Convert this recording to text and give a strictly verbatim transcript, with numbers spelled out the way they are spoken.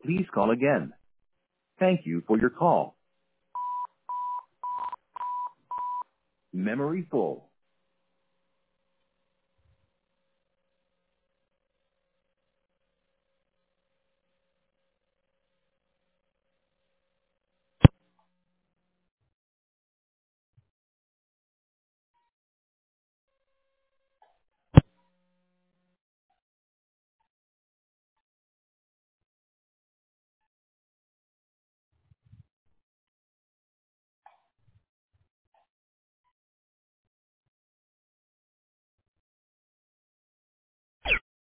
Please call again. Thank you for your call. Memory full.